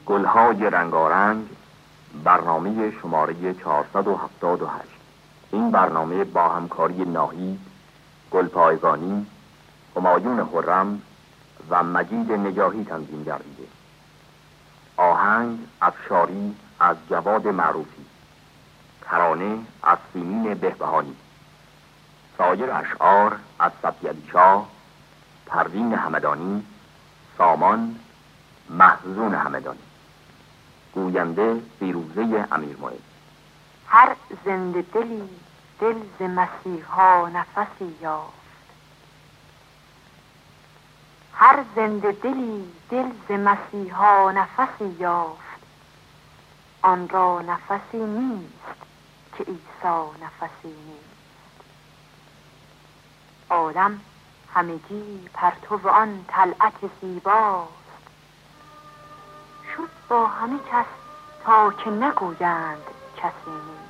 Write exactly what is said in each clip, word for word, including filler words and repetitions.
گلهای رنگارنگ، برنامه شماره چهارصد و هفتاد و هشت. این برنامه با همکاری ناهید، گلپایگانی، همایون خرم و مجید نجاهی تنظیم گردیده. آهنگ افشاری از جواد معروفی، ترانه از سیمین بهبهانی، سایر اشعار از صفی شاه، پروین همدانی، سامان، محزون همدانی. گوینده فیروزه امیرمعز. هر زنده دلی دل ز مسیحا نفسی یافت، هر زنده دلی دل ز مسیحا نفسی یافت، آن را نفسی نیست که عیسی نفسی نیست. عالم همگی پرتو آن طلعت زیباست، شد با همه کس تا که نگویند کسی نیست.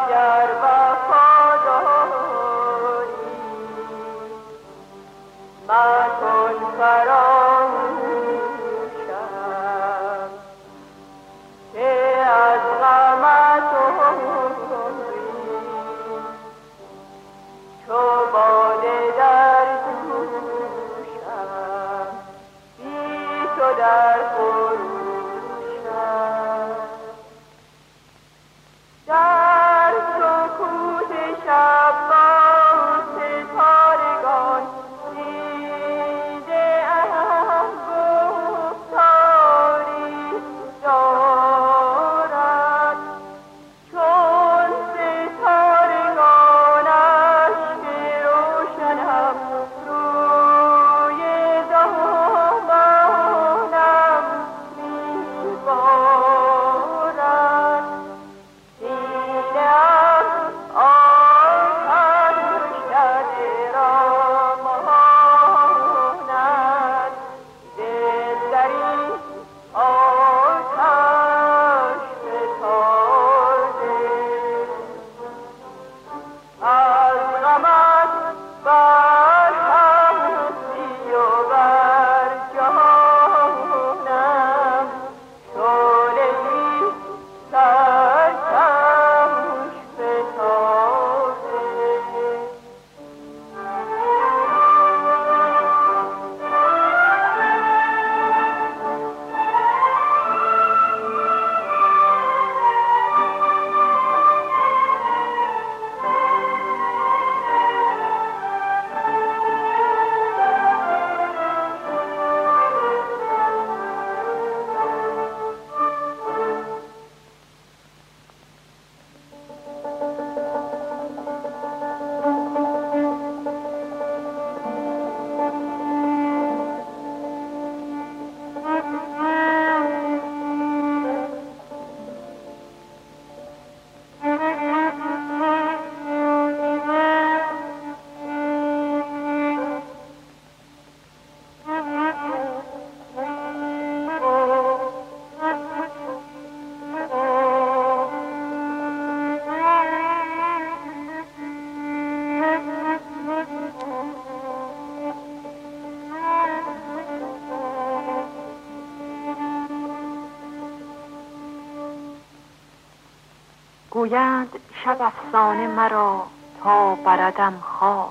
گویند شب افسانه مرا تا بردم خواب،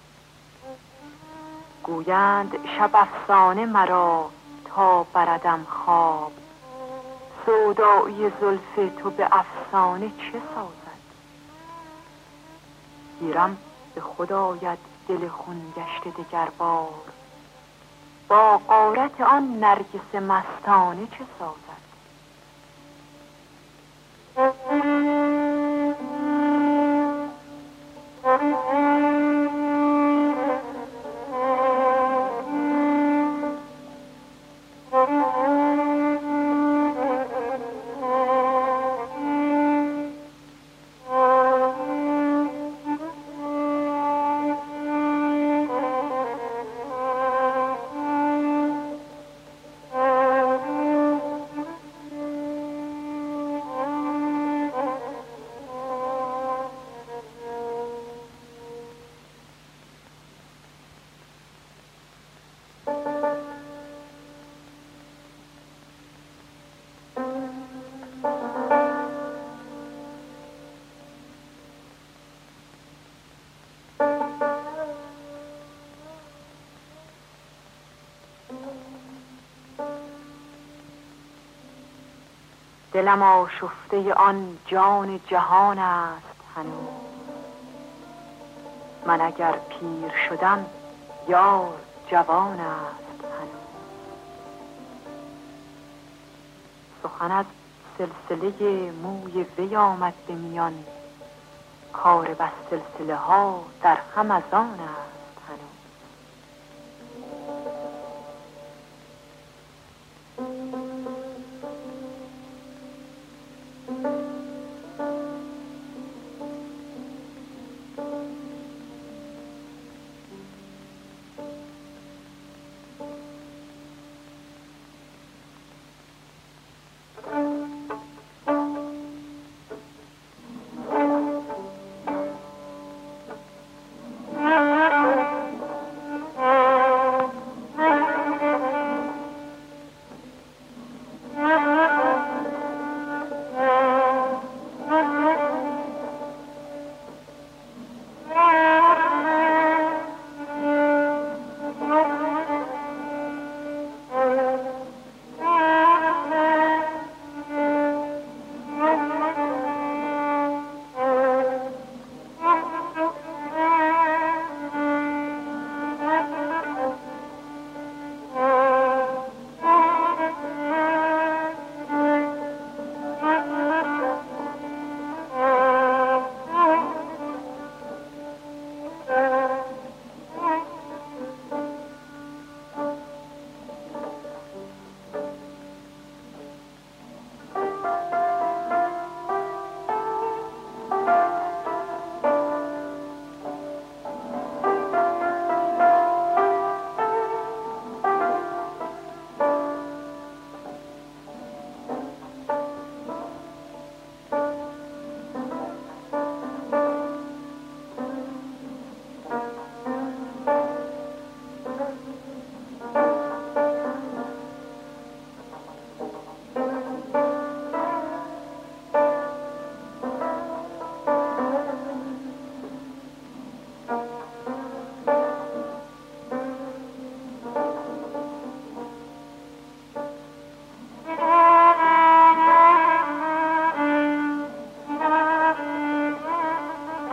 گویند شب افسانه مرا تا بردم خواب، سودایی زلف تو به افسانه چه سازد؟ گیرم به خود آید دل خون گشته دگر بار، با غارت آن نرگس مستانه چه سازد؟ دلم آشفته آن جان جهان است هنوز، من اگر پیر شدم یار جوان است هنوز. سخن از سلسله موی وی آمد به میان، کار بس سلسله ها در هم از آن است هنوز.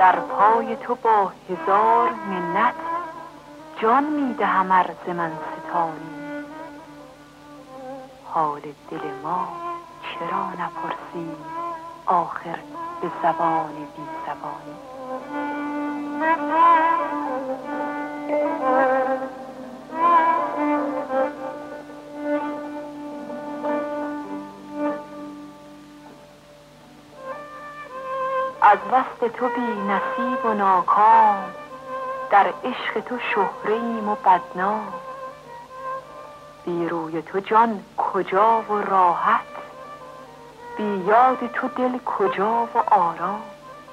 در پای تو با هزار منت جان میدهم ار ز من ستانی. حال دل ما چرا نپرسی آخر به زبان بی زبانی. از وصل تو بی نصیب و ناکام در عشق تو شهره ایم و بدنام. بی روی تو جان کجا و راحت، بی یاد تو دل کجا و آرام.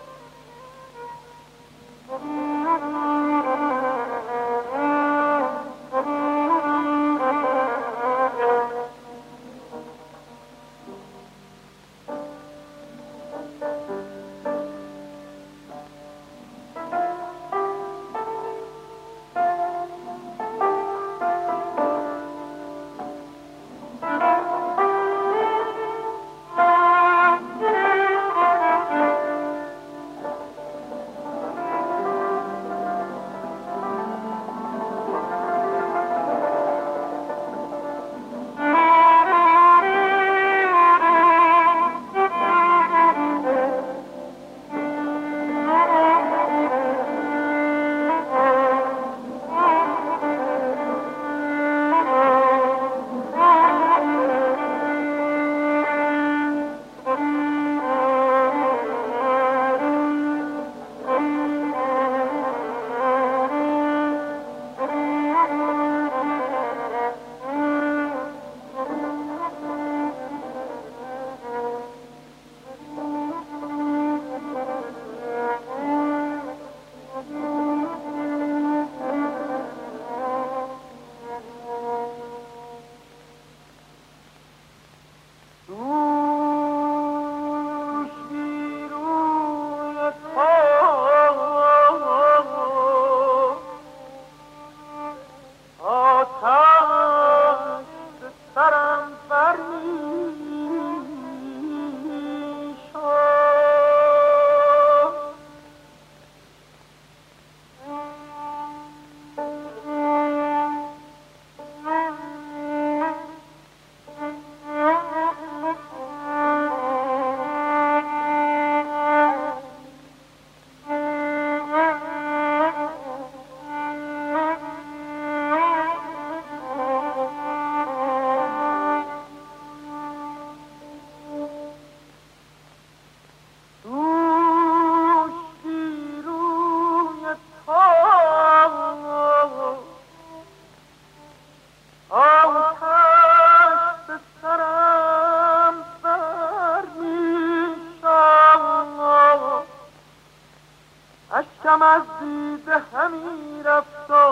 اشکم از دیده همی رفت و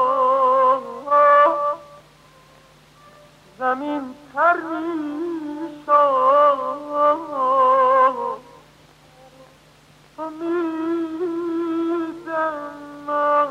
زمین تر می شد. امیدم من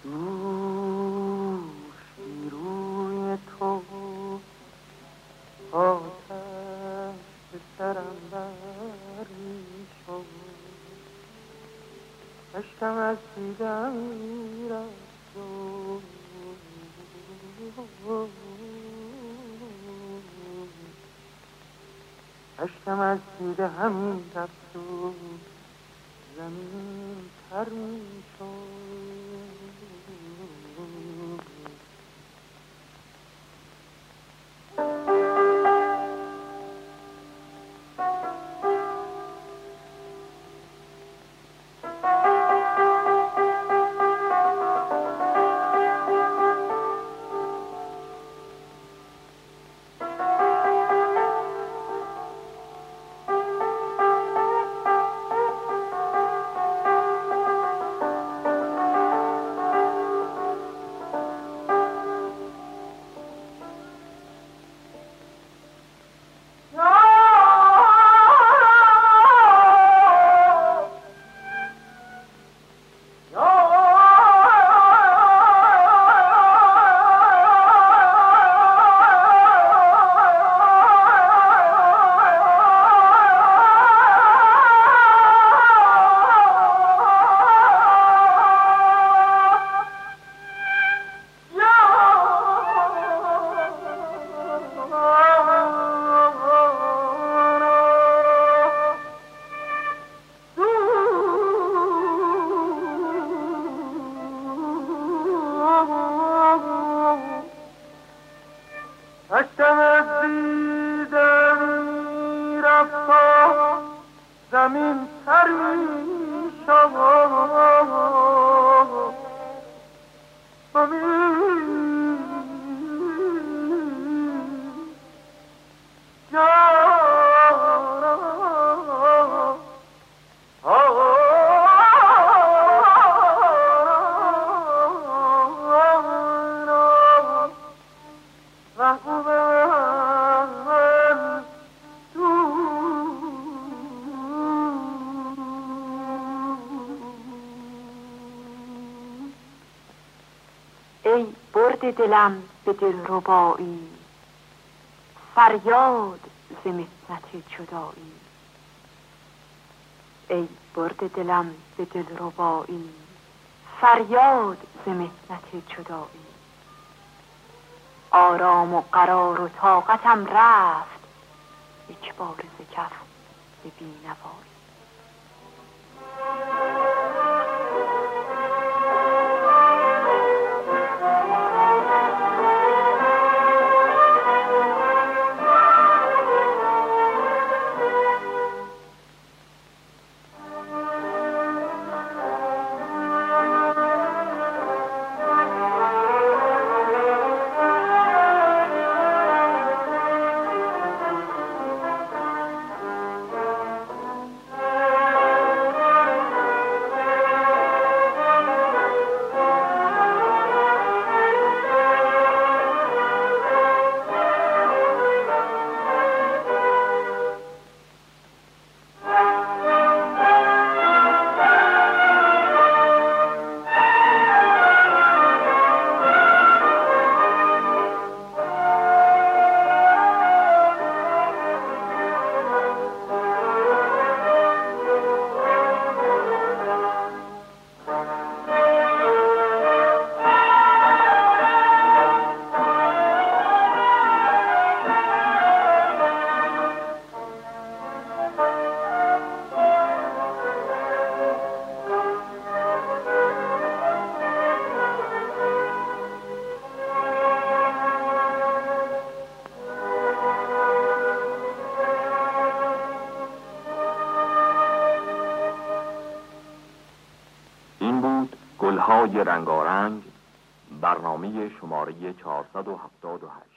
دوشی روی تو آتش به سرم بری شد، اشکم از دیدم میرفت و اشکم از دیده همین رفت و زمین تر می شد. اشکم از دیدم میرفت و زمین تر می شد. ای برد دلم به دلربایی، فریاد ز محنت جدایی. ای برد دلم به دلربایی، فریاد ز محنت جدایی. آرام و قرار و طاقتم رفت، یک بار ز کف به بی‌نوایی. گلهای رنگارنگ، برنامه شماره چهارصد و هفتاد و هشت.